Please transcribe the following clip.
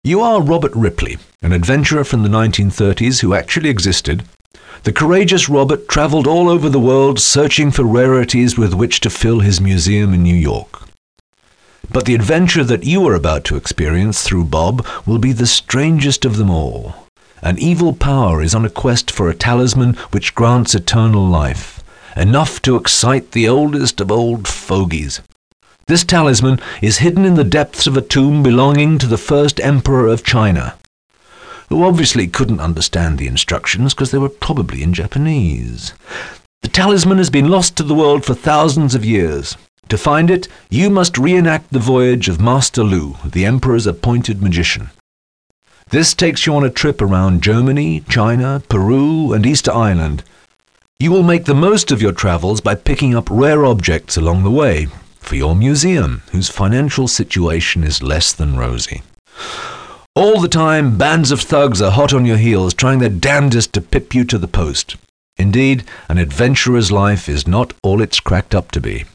You are Robert Ripley, an adventurer from the 1930s who actually existed. The courageous Robert travelled all over the world searching for rarities with which to fill his museum in New York. But the adventure that you are about to experience through Bob will be the strangest of them all. An evil power is on a quest for a talisman which grants eternal life, enough to excite the oldest of old fogies. This talisman is hidden in the depths of a tomb belonging to the first emperor of China, who obviously couldn't understand the instructions because they were probably in Japanese. The talisman has been lost to the world for thousands of years. To find it, you must reenact the voyage of Master Lu, the emperor's appointed magician. This takes you on a trip around Germany, China, Peru, and Easter Island. You will make the most of your travels by picking up rare objects along the way, for your museum, whose financial situation is less than rosy. All the time, bands of thugs are hot on your heels, trying their damnedest to pip you to the post. Indeed, an adventurer's life is not all it's cracked up to be.